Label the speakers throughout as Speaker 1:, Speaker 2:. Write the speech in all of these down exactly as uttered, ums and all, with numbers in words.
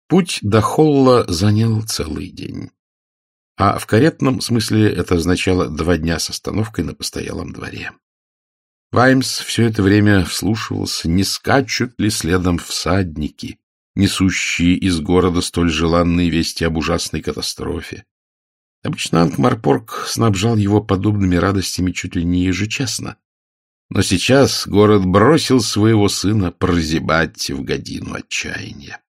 Speaker 1: Путь до холла занял целый день. А в каретном смысле это означало два дня с остановкой на постоялом дворе. Ваймс все это время вслушивался, не скачут ли следом всадники, несущие из города столь желанные вести об ужасной катастрофе. Обычно Анкмарпорк снабжал его подобными радостями чуть ли не ежечасно. Но сейчас город бросил своего сына прозябать в годину отчаяния.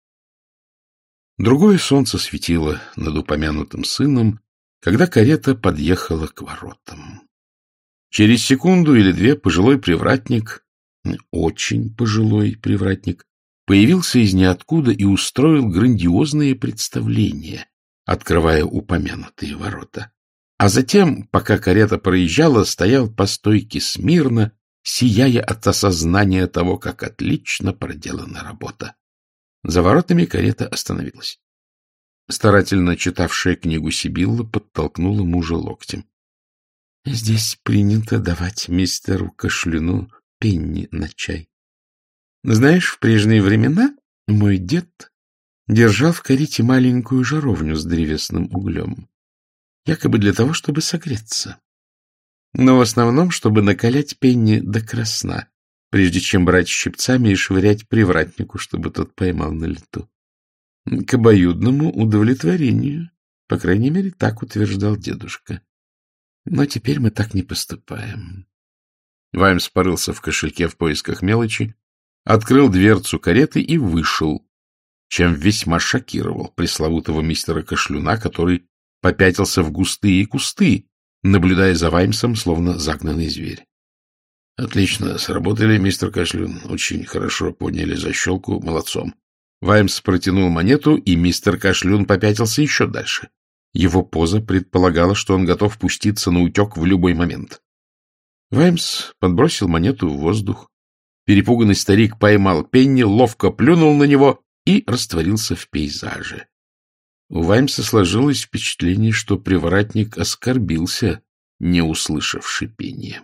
Speaker 1: Другое солнце светило над упомянутым сыном, когда карета подъехала к воротам. Через секунду или две пожилой привратник, очень пожилой привратник, появился из ниоткуда и устроил грандиозное представление, открывая упомянутые ворота. А затем, пока карета проезжала, стоял по стойке смирно, сияя от осознания того, как отлично проделана работа. За воротами карета остановилась. Старательно читавшая книгу Сибилла подтолкнула мужа локтем. — Здесь принято давать мистеру Кашлюну пенни на чай. Знаешь, в прежние времена мой дед держал в карете маленькую жаровню с древесным углем, якобы для того, чтобы согреться, но в основном, чтобы накалять пенни до красна, прежде чем брать щипцами и швырять привратнику, чтобы тот поймал на лету. К обоюдному удовлетворению, по крайней мере, так утверждал дедушка. Но теперь мы так не поступаем. Ваймс порылся в кошельке в поисках мелочи, открыл дверцу кареты и вышел, чем весьма шокировал пресловутого мистера Кашлюна, который попятился в густые кусты, наблюдая за Ваймсом, словно загнанный зверь. — Отлично сработали, мистер Кашлюн. Очень хорошо подняли защелку. Молодцом. Ваймс протянул монету, и мистер Кашлюн попятился еще дальше. Его поза предполагала, что он готов пуститься на утек в любой момент. Ваймс подбросил монету в воздух. Перепуганный старик поймал пенни, ловко плюнул на него и растворился в пейзаже. У Ваймса сложилось впечатление, что привратник оскорбился, не услышав шипения.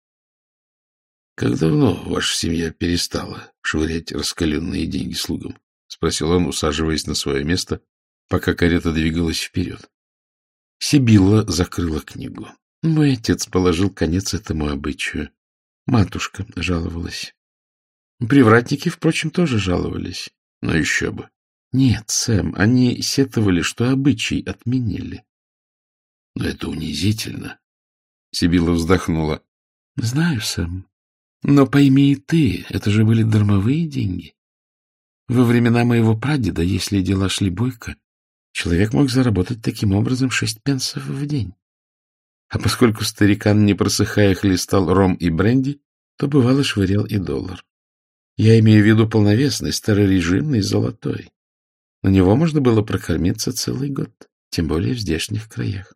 Speaker 1: — Как давно ваша семья перестала швырять раскаленные деньги слугам? — спросил он, усаживаясь на свое место, пока карета двигалась вперед. Сибилла закрыла книгу. Мой отец положил конец этому обычаю. Матушка жаловалась. Привратники, впрочем, тоже жаловались. Но еще бы. Нет, Сэм, они сетовали, что обычай отменили. Но это унизительно. Сибилла вздохнула. Знаю, Сэм. Но пойми и ты, это же были дармовые деньги. Во времена моего прадеда, если дела шли бойко, человек мог заработать таким образом шесть пенсов в день. А поскольку старикан, не просыхая, хлестал ром и бренди, то бывало швырял и доллар. Я имею в виду полновесный, старорежимный, золотой. На него можно было прокормиться целый год, тем более в здешних краях.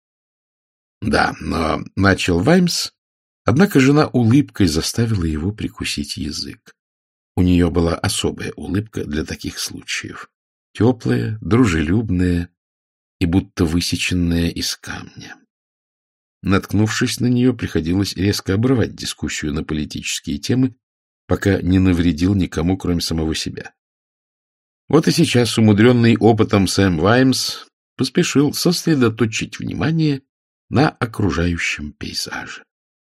Speaker 1: Да, но начал Ваймс, однако жена улыбкой заставила его прикусить язык. У нее была особая улыбка для таких случаев. Теплая, дружелюбная и будто высеченная из камня. Наткнувшись на нее, приходилось резко обрывать дискуссию на политические темы, пока не навредил никому, кроме самого себя. Вот и сейчас умудренный опытом Сэм Ваймс поспешил сосредоточить внимание на окружающем пейзаже.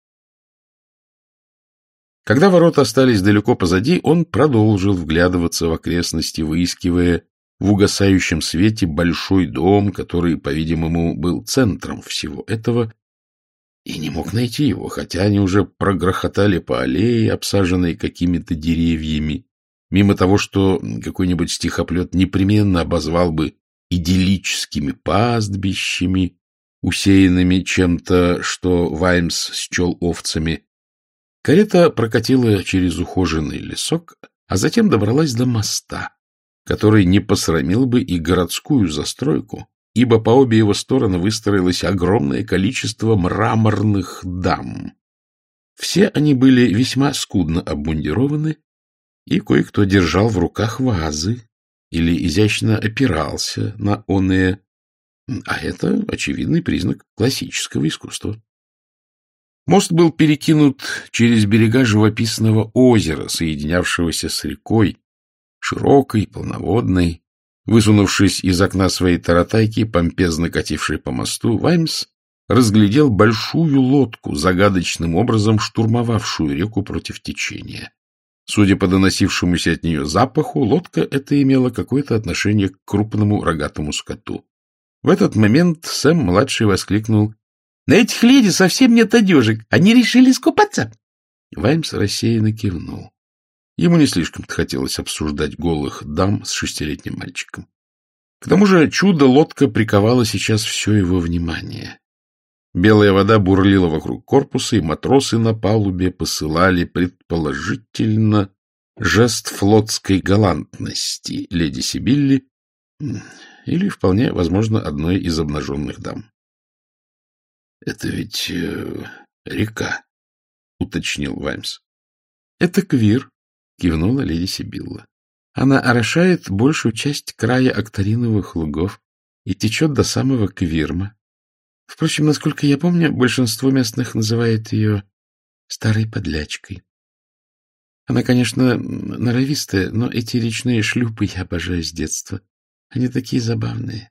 Speaker 1: Когда ворота остались далеко позади, он продолжил вглядываться в окрестности, выискивая в угасающем свете большой дом, который, по-видимому, был центром всего этого, и не мог найти его, хотя они уже прогрохотали по аллее, обсаженной какими-то деревьями, мимо того, что какой-нибудь стихоплет непременно обозвал бы идиллическими пастбищами, усеянными чем-то, что Ваймс счел овцами. Карета прокатила через ухоженный лесок, а затем добралась до моста, который не посрамил бы и городскую застройку, ибо по обе его стороны выстроилось огромное количество мраморных дам. Все они были весьма скудно обмундированы, и кое-кто держал в руках вазы или изящно опирался на оные, а это очевидный признак классического искусства. Мост был перекинут через берега живописного озера, соединявшегося с рекой, широкой, полноводной, Высунувшись из окна своей таратайки, помпезно катившей по мосту, Ваймс разглядел большую лодку, загадочным образом штурмовавшую реку против течения. Судя по доносившемуся от нее запаху, лодка эта имела какое-то отношение к крупному рогатому скоту. В этот момент Сэм-младший воскликнул: — На этих леди совсем нет одежек. Они решили искупаться. Ваймс рассеянно кивнул. Ему не слишком-то хотелось обсуждать голых дам с шестилетним мальчиком. К тому же чудо-лодка приковала сейчас все его внимание. Белая вода бурлила вокруг корпуса, и матросы на палубе посылали, предположительно, жест флотской галантности леди Сибилли или, вполне возможно, одной из обнаженных дам. — Это ведь э, река, — уточнил Ваймс. — Это Квир, — кивнула леди Сибилла. Она орошает большую часть края Акториновых лугов и течет до самого Квирма. Впрочем, насколько я помню, большинство местных называет ее старой подлячкой. Она, конечно, норовистая, но эти речные шлюпы я обожаю с детства. Они такие забавные.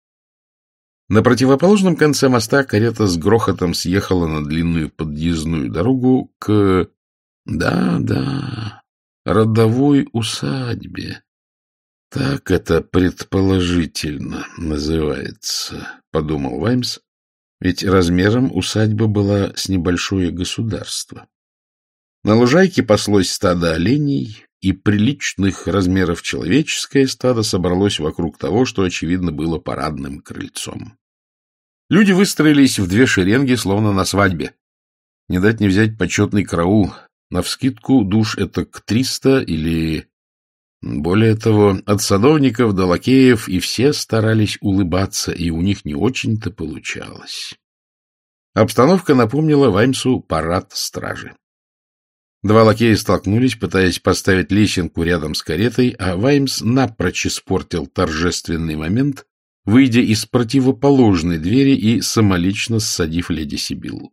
Speaker 1: На противоположном конце моста карета с грохотом съехала на длинную подъездную дорогу к... Да, да, родовой усадьбе. Так это предположительно называется, — подумал Ваймс, ведь размером усадьба была с небольшое государство. На лужайке паслось стадо оленей, и приличных размеров человеческое стадо собралось вокруг того, что, очевидно, было парадным крыльцом. Люди выстроились в две шеренги, словно на свадьбе. Не дать не взять почетный караул. Навскидку душ это к триста или... Более того, от садовников до лакеев, и все старались улыбаться, и у них не очень-то получалось. Обстановка напомнила Ваймсу парад стражи. Два лакея столкнулись, пытаясь поставить лесенку рядом с каретой, а Ваймс напрочь испортил торжественный момент, выйдя из противоположной двери и самолично ссадив леди Сибиллу.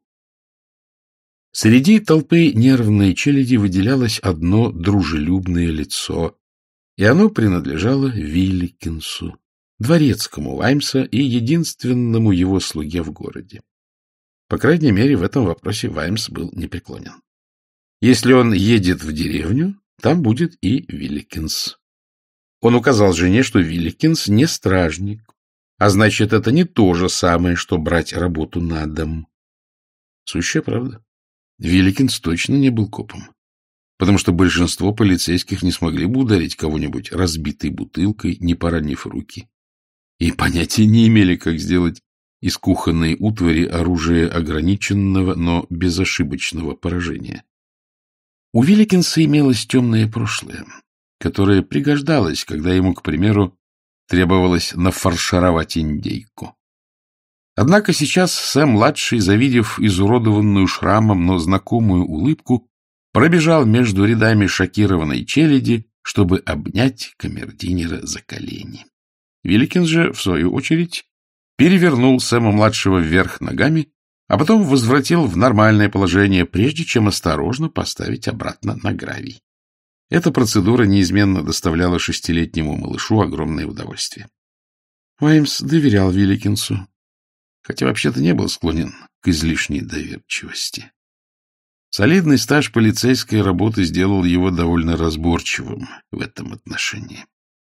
Speaker 1: Среди толпы нервной челяди выделялось одно дружелюбное лицо, и оно принадлежало Вилликинсу, дворецкому Ваймса и единственному его слуге в городе. По крайней мере, в этом вопросе Ваймс был непреклонен. Если он едет в деревню, там будет и Вилликинс. Он указал жене, что Вилликинс не стражник, а значит, это не то же самое, что брать работу на дом. Сущая правда. Вилликинс точно не был копом, потому что большинство полицейских не смогли бы ударить кого-нибудь разбитой бутылкой, не поранив руки, и понятия не имели, как сделать из кухонной утвари оружие ограниченного, но безошибочного поражения. У Вилликинса имелось темное прошлое, которое пригождалось, когда ему, к примеру, требовалось нафаршировать индейку. Однако сейчас Сэм-младший, завидев изуродованную шрамом, но знакомую улыбку, пробежал между рядами шокированной челяди, чтобы обнять камердинера за колени. Вилликинс же, в свою очередь, перевернул Сэма-младшего вверх ногами, а потом возвратил в нормальное положение, прежде чем осторожно поставить обратно на гравий. Эта процедура неизменно доставляла шестилетнему малышу огромное удовольствие. Ваймс доверял Вилликинсу, хотя вообще-то не был склонен к излишней доверчивости. Солидный стаж полицейской работы сделал его довольно разборчивым в этом отношении.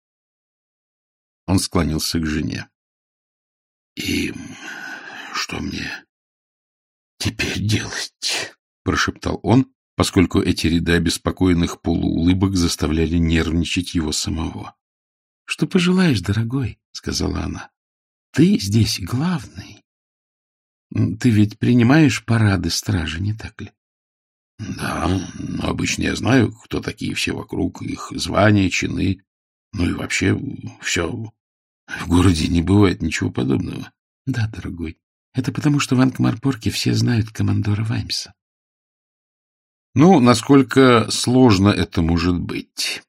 Speaker 1: Он склонился к жене. — И что мне теперь делать? — прошептал он, поскольку эти ряды обеспокоенных полуулыбок заставляли нервничать его самого. — Что пожелаешь, дорогой, — сказала она. — Ты здесь главный. Ты ведь принимаешь парады стражи, не так ли? — Да, но обычно я знаю, кто такие все вокруг, их звания, чины, ну и вообще все. В городе не бывает ничего подобного. — Да, дорогой, это потому, что в Анкмарпорке все знают командора Ваймса. Ну, насколько сложно это может быть?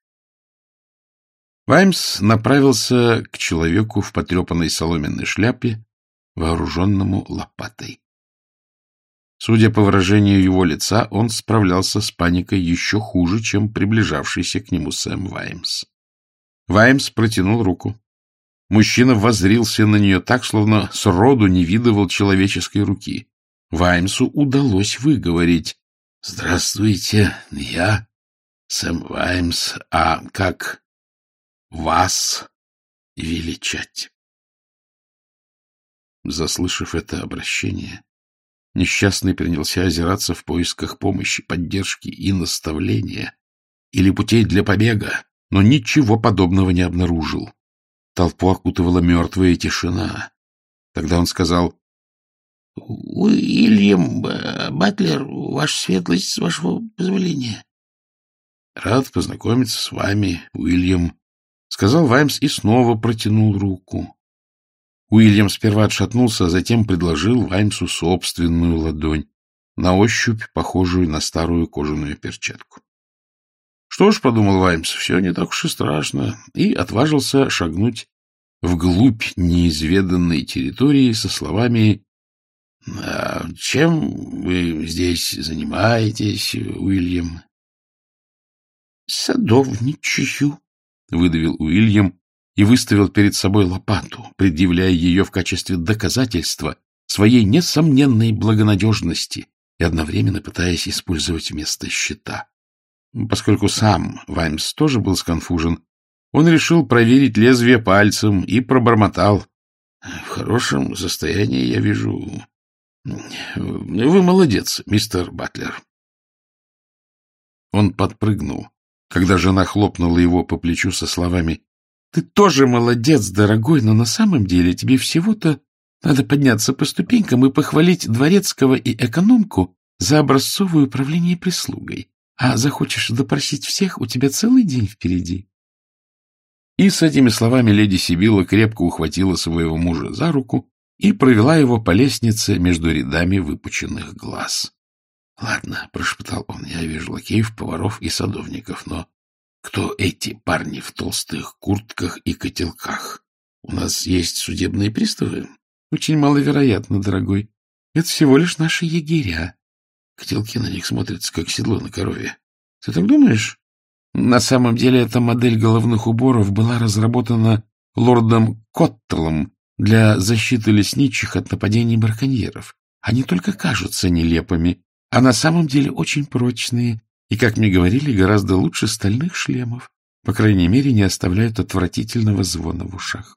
Speaker 1: Ваймс направился к человеку в потрепанной соломенной шляпе, вооруженному лопатой. Судя по выражению его лица, он справлялся с паникой еще хуже, чем приближавшийся к нему Сэм Ваймс. Ваймс протянул руку. Мужчина воззрился на нее так, словно сроду не видывал человеческой руки. Ваймсу удалось выговорить: «Здравствуйте, я Сэм Ваймс, а как вас величать?» Заслышав это обращение, несчастный принялся озираться в поисках помощи, поддержки и наставления или путей для побега, но ничего подобного не обнаружил. Толпу окутывала мертвая тишина. Тогда он сказал: «Уильям Батлер, ваша светлость, с вашего позволения». «Рад познакомиться с вами, Уильям», — сказал Ваймс и снова протянул руку. Уильям сперва отшатнулся, а затем предложил Ваймсу собственную ладонь, на ощупь похожую на старую кожаную перчатку. «Что ж, — подумал Ваймс, — все не так уж и страшно», и отважился шагнуть вглубь неизведанной территории со словами: «А чем вы здесь занимаетесь, Уильям?» «Садовничаю», — выдавил Уильям и выставил перед собой лопату, предъявляя ее в качестве доказательства своей несомненной благонадежности и одновременно пытаясь использовать вместо щита. Поскольку сам Ваймс тоже был сконфужен, он решил проверить лезвие пальцем и пробормотал: «В хорошем состоянии, я вижу. Вы молодец, мистер Батлер». Он подпрыгнул, когда жена хлопнула его по плечу со словами: «Ты тоже молодец, дорогой, но на самом деле тебе всего-то надо подняться по ступенькам и похвалить дворецкого и экономку за образцовое управление прислугой. А захочешь допросить всех, у тебя целый день впереди». И с этими словами леди Сибилла крепко ухватила своего мужа за руку и провела его по лестнице между рядами выпученных глаз. «Ладно, — прошептал он, — я вижу лакеев, поваров и садовников, но кто эти парни в толстых куртках и котелках? У нас есть судебные приставы?» «Очень маловероятно, дорогой. Это всего лишь наши егеря. Котелки на них смотрятся, как седло на корове. Ты так думаешь?» На самом деле эта модель головных уборов была разработана лордом Коттлом для защиты лесничих от нападений браконьеров. Они только кажутся нелепыми, а на самом деле очень прочные и, как мне говорили, гораздо лучше стальных шлемов. По крайней мере, не оставляют отвратительного звона в ушах.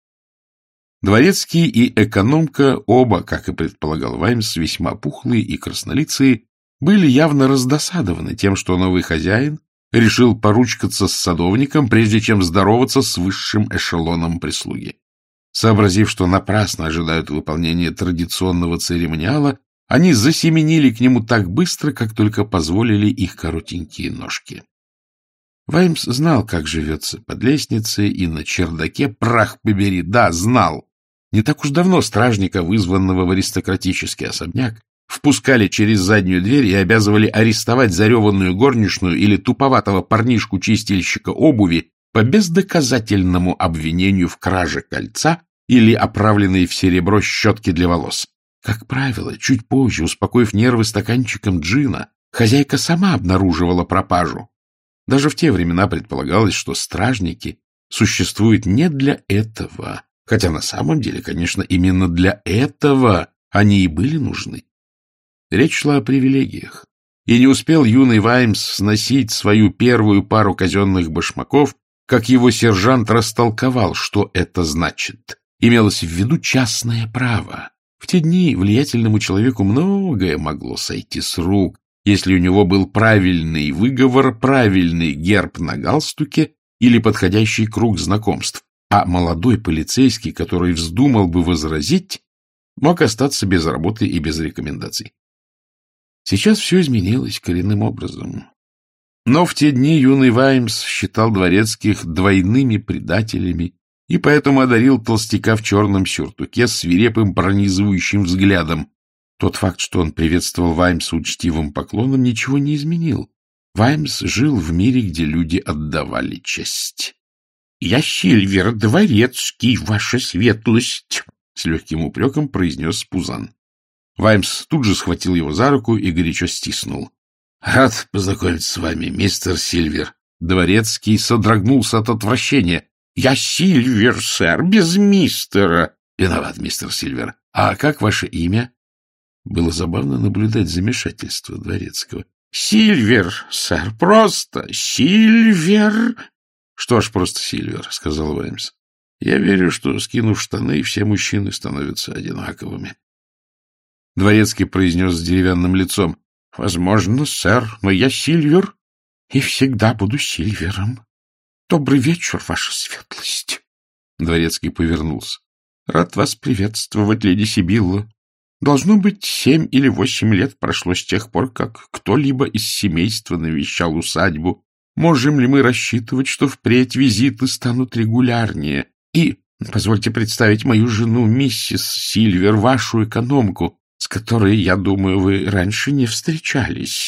Speaker 1: Дворецкий и экономка, оба, как и предполагал Ваймс, весьма пухлые и краснолицые, были явно раздосадованы тем, что новый хозяин решил поручкаться с садовником, прежде чем здороваться с высшим эшелоном прислуги. Сообразив, что напрасно ожидают выполнения традиционного церемониала, они засеменили к нему так быстро, как только позволили их коротенькие ножки. Ваймс знал, как живется под лестницей и на чердаке, прах побери, да, знал. Не так уж давно стражника, вызванного в аристократический особняк, впускали через заднюю дверь и обязывали арестовать зареванную горничную или туповатого парнишку-чистильщика обуви по бездоказательному обвинению в краже кольца или оправленной в серебро щетки для волос. Как правило, чуть позже, успокоив нервы стаканчиком джина, хозяйка сама обнаруживала пропажу. Даже в те времена предполагалось, что стражники существуют не для этого, хотя на самом деле, конечно, именно для этого они и были нужны. Речь шла о привилегиях, и не успел юный Ваймс сносить свою первую пару казенных башмаков, как его сержант растолковал, что это значит. Имелось в виду частное право. В те дни влиятельному человеку многое могло сойти с рук, если у него был правильный выговор, правильный герб на галстуке или подходящий круг знакомств, а молодой полицейский, который вздумал бы возразить, мог остаться без работы и без рекомендаций. Сейчас все изменилось коренным образом. Но в те дни юный Ваймс считал дворецких двойными предателями и поэтому одарил толстяка в черном сюртуке свирепым пронизывающим взглядом. Тот факт, что он приветствовал Ваймса учтивым поклоном, ничего не изменил. Ваймс жил в мире, где люди отдавали честь. — Я Сильвер Дворецкий, ваша светлость! — с легким упреком произнес Пузан. Ваймс тут же схватил его за руку и горячо стиснул. — Рад познакомиться с вами, мистер Сильвер. Дворецкий содрогнулся от отвращения. — Я Сильвер, сэр, без мистера. — Виноват, мистер Сильвер. А как ваше имя? Было забавно наблюдать замешательство дворецкого. — Сильвер, сэр, просто Сильвер. — Что ж, просто Сильвер, — сказал Ваймс. — Я верю, что, скинув штаны, все мужчины становятся одинаковыми. Дворецкий произнес с деревянным лицом. — Возможно, сэр, но я Сильвер и всегда буду Сильвером. Добрый вечер, ваша светлость. Дворецкий повернулся. — Рад вас приветствовать, леди Сибилла. Должно быть, семь или восемь лет прошло с тех пор, как кто-либо из семейства навещал усадьбу. Можем ли мы рассчитывать, что впредь визиты станут регулярнее? И позвольте представить мою жену, миссис Сильвер, вашу экономку, с которой, я думаю, вы раньше не встречались.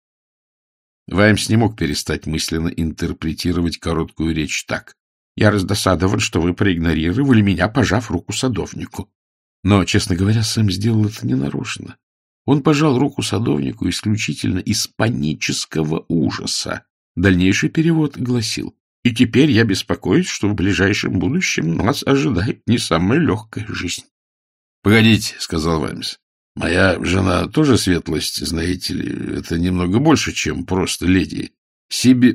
Speaker 1: Ваймс не мог перестать мысленно интерпретировать короткую речь так. Я раздосадован, что вы проигнорировали меня, пожав руку садовнику. Но, честно говоря, Сэм сделал это ненарочно. Он пожал руку садовнику исключительно из панического ужаса. Дальнейший перевод гласил: «И теперь я беспокоюсь, что в ближайшем будущем нас ожидает не самая легкая жизнь». — Погодите, — сказал Ваймс. — Моя жена тоже светлость, знаете ли, это немного больше, чем просто леди. Сиби...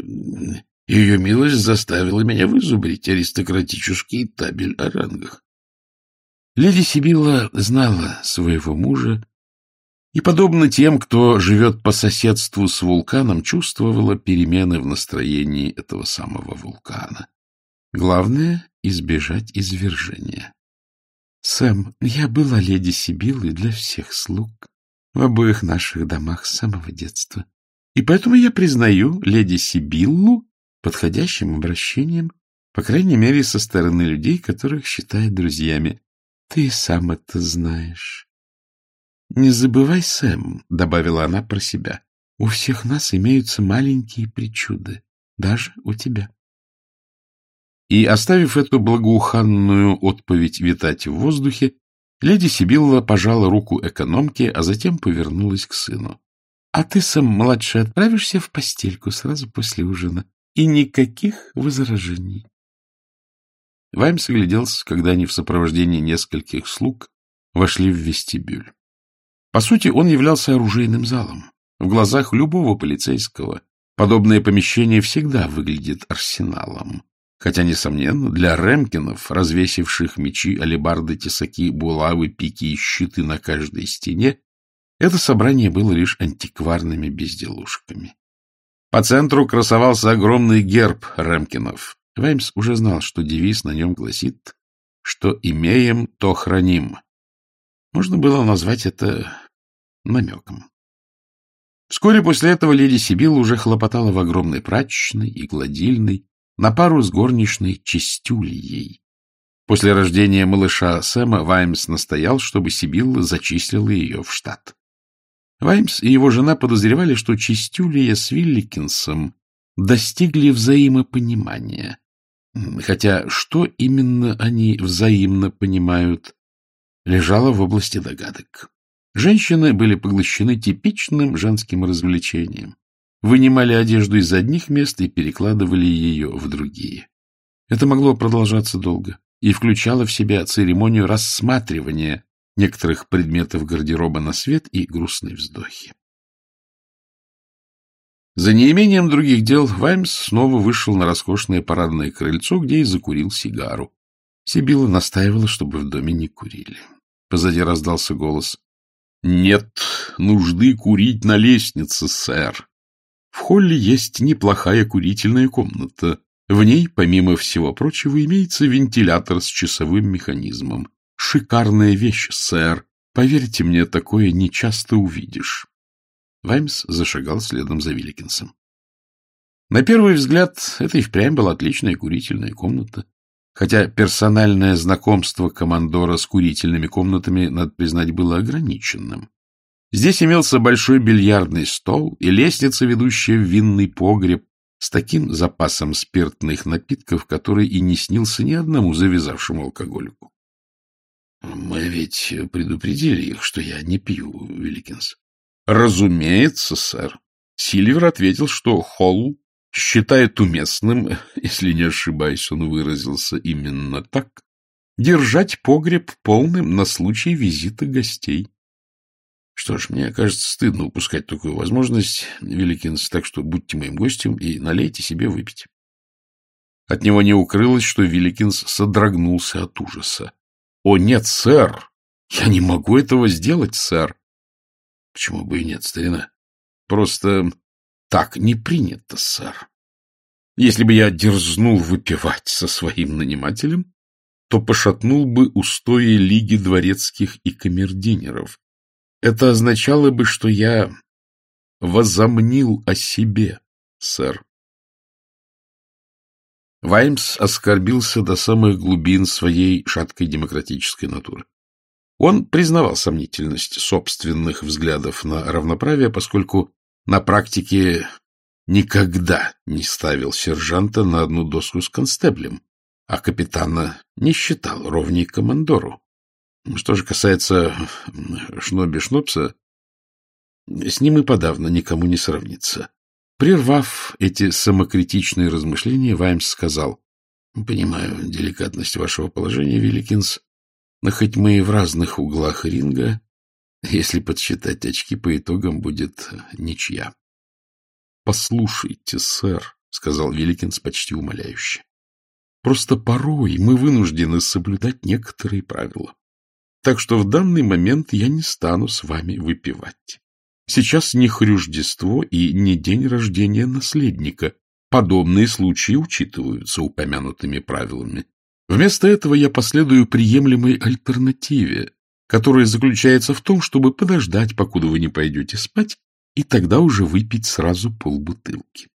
Speaker 1: Ее милость заставила меня вызубрить аристократический табель о рангах. Леди Сибилла знала своего мужа и, подобно тем, кто живет по соседству с вулканом, чувствовала перемены в настроении этого самого вулкана. Главное — избежать извержения. — Сэм, я была леди Сибиллой для всех слуг в обоих наших домах с самого детства, и поэтому я признаю леди Сибиллу подходящим обращением, по крайней мере, со стороны людей, которых считает друзьями. Ты сам это знаешь. — Не забывай, Сэм, — добавила она про себя, — у всех нас имеются маленькие причуды, даже у тебя. И, оставив эту благоуханную отповедь витать в воздухе, леди Сибилла пожала руку экономке, а затем повернулась к сыну. — А ты, Сэм, младший, отправишься в постельку сразу после ужина. И никаких возражений. Ваймс огляделся, когда они в сопровождении нескольких слуг вошли в вестибюль. По сути, он являлся оружейным залом. В глазах любого полицейского подобное помещение всегда выглядит арсеналом. Хотя, несомненно, для Рэмпкинов, развесивших мечи, алебарды, тесаки, булавы, пики и щиты на каждой стене, это собрание было лишь антикварными безделушками. По центру красовался огромный герб Рэмпкинов. Ваймс уже знал, что девиз на нем гласит, что имеем, то храним. Можно было назвать это намеком. Вскоре после этого леди Сибилла уже хлопотала в огромной прачечной и гладильной на пару с горничной Чистюльей. После рождения малыша Сэма Ваймс настоял, чтобы Сибилла зачислила ее в штат. Ваймс и его жена подозревали, что Чистюлия с Вилликинсом достигли взаимопонимания. Хотя что именно они взаимно понимают, лежало в области догадок. Женщины были поглощены типичным женским развлечением. Вынимали одежду из одних мест и перекладывали ее в другие. Это могло продолжаться долго и включало в себя церемонию рассматривания некоторых предметов гардероба на свет и грустные вздохи. За неимением других дел Ваймс снова вышел на роскошное парадное крыльцо, где и закурил сигару. Сибилла настаивала, чтобы в доме не курили. Позади раздался голос. — Нет нужды курить на лестнице, сэр. В холле есть неплохая курительная комната. В ней, помимо всего прочего, имеется вентилятор с часовым механизмом. Шикарная вещь, сэр. Поверьте мне, такое нечасто увидишь. Ваймс зашагал следом за Вилликинсом. На первый взгляд, это и впрямь была отличная курительная комната. Хотя персональное знакомство командора с курительными комнатами, надо признать, было ограниченным. Здесь имелся большой бильярдный стол и лестница, ведущая в винный погреб, с таким запасом спиртных напитков, который и не снился ни одному завязавшему алкоголику. — Мы ведь предупредили их, что я не пью, Вилликинс. — Разумеется, сэр. Сильвер ответил, что холл считает уместным, если не ошибаюсь, он выразился именно так, держать погреб полным на случай визита гостей. Что ж, мне кажется, стыдно упускать такую возможность, Вилликинс, так что будьте моим гостем и налейте себе выпить. От него не укрылось, что Вилликинс содрогнулся от ужаса. — О, нет, сэр! Я не могу этого сделать, сэр! — Почему бы и нет, старина? Просто так не принято, сэр. Если бы я дерзнул выпивать со своим нанимателем, то пошатнул бы устои Лиги дворецких и камердинеров. Это означало бы, что я возомнил о себе, сэр. Ваймс оскорбился до самых глубин своей шаткой демократической натуры. Он признавал сомнительность собственных взглядов на равноправие, поскольку на практике никогда не ставил сержанта на одну доску с констеблем, а капитана не считал ровней командору. Что же касается Шноби-Шнопса, с ним и подавно никому не сравнится. Прервав эти самокритичные размышления, Ваймс сказал: — Понимаю деликатность вашего положения, Вилликинс, но хоть мы и в разных углах ринга, если подсчитать очки, по итогам будет ничья. — Послушайте, сэр, — сказал Вилликинс почти умоляюще, — просто порой мы вынуждены соблюдать некоторые правила. Так что в данный момент я не стану с вами выпивать. Сейчас не Рождество и не день рождения наследника. Подобные случаи учитываются упомянутыми правилами. Вместо этого я последую приемлемой альтернативе, которая заключается в том, чтобы подождать, покуда вы не пойдете спать, и тогда уже выпить сразу полбутылки.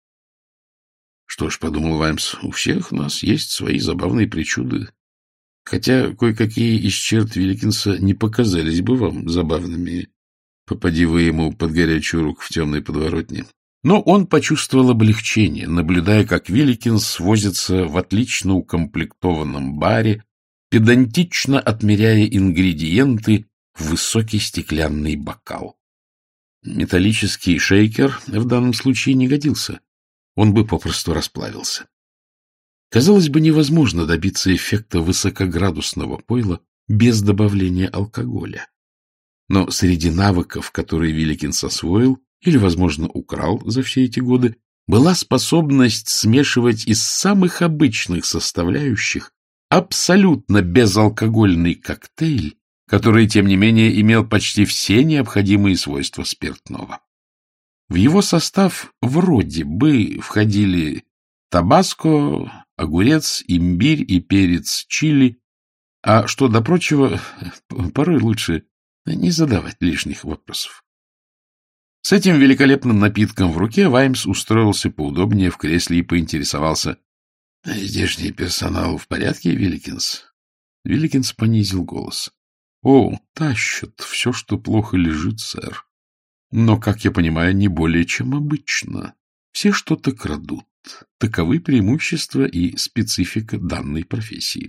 Speaker 1: Что ж, — подумал Ваймс, — у всех нас есть свои забавные причуды. Хотя кое-какие из черт Вилликинса не показались бы вам забавными, попади вы ему под горячую руку в темной подворотне. Но он почувствовал облегчение, наблюдая, как Вилликинс возится в отлично укомплектованном баре, педантично отмеряя ингредиенты в высокий стеклянный бокал. Металлический шейкер в данном случае не годился. Он бы попросту расплавился. Казалось бы, невозможно добиться эффекта высокоградусного пойла без добавления алкоголя. Но среди навыков, которые Вилликинс освоил или, возможно, украл за все эти годы, была способность смешивать из самых обычных составляющих абсолютно безалкогольный коктейль, который, тем не менее, имел почти все необходимые свойства спиртного. В его состав вроде бы входили табаско, огурец, имбирь и перец чили, а что до прочего, порой лучше не задавать лишних вопросов. С этим великолепным напитком в руке Ваймс устроился поудобнее в кресле и поинтересовался: — Здешний персонал в порядке, Вилликинс? Вилликинс понизил голос. — О, тащат все, что плохо лежит, сэр. Но, как я понимаю, не более чем обычно. Все что-то крадут. Таковы преимущества и специфика данной профессии.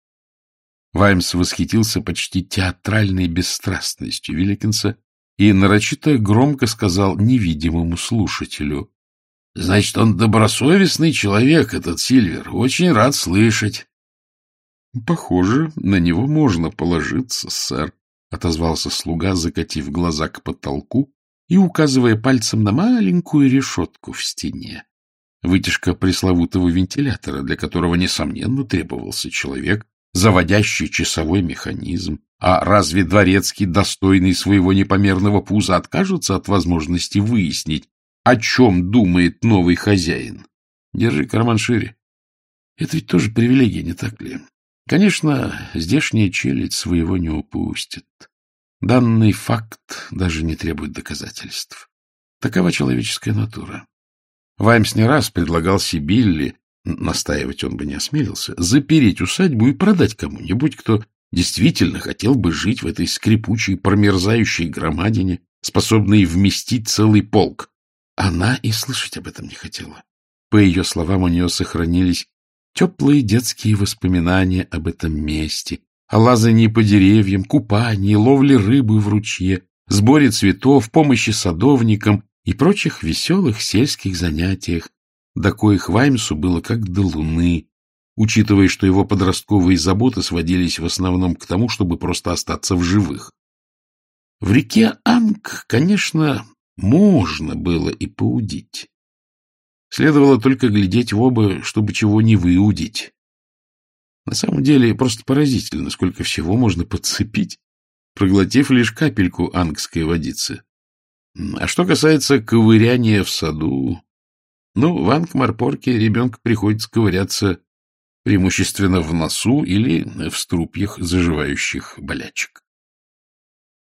Speaker 1: Ваймс восхитился почти театральной бесстрастностью Вилликинса и нарочито громко сказал невидимому слушателю: — Значит, он добросовестный человек, этот Сильвер. Очень рад слышать. — Похоже, на него можно положиться, сэр, — отозвался слуга, закатив глаза к потолку и указывая пальцем на маленькую решетку в стене. Вытяжка пресловутого вентилятора, для которого, несомненно, требовался человек, заводящий часовой механизм. А разве дворецкий, достойный своего непомерного пуза, откажется от возможности выяснить, о чем думает новый хозяин? Держи карман шире. Это ведь тоже привилегия, не так ли? Конечно, здешняя челядь своего не упустит. Данный факт даже не требует доказательств. Такова человеческая натура. Ваймс не раз предлагал Сибилле, настаивать он бы не осмелился, запереть усадьбу и продать кому-нибудь, кто действительно хотел бы жить в этой скрипучей, промерзающей громадине, способной вместить целый полк. Она и слышать об этом не хотела. По ее словам, у нее сохранились теплые детские воспоминания об этом месте, о лазании по деревьям, купании, ловле рыбы в ручье, сборе цветов, помощи садовникам и прочих веселых сельских занятиях, до коих Ваймсу было как до луны, учитывая, что его подростковые заботы сводились в основном к тому, чтобы просто остаться в живых. В реке Анг, конечно, можно было и поудить. Следовало только глядеть в оба, чтобы чего не выудить. На самом деле, просто поразительно, сколько всего можно подцепить, проглотив лишь капельку ангской водицы. А что касается ковыряния в саду, ну, в Ангмарпорке ребенку приходится ковыряться преимущественно в носу или в струпьях заживающих болячек.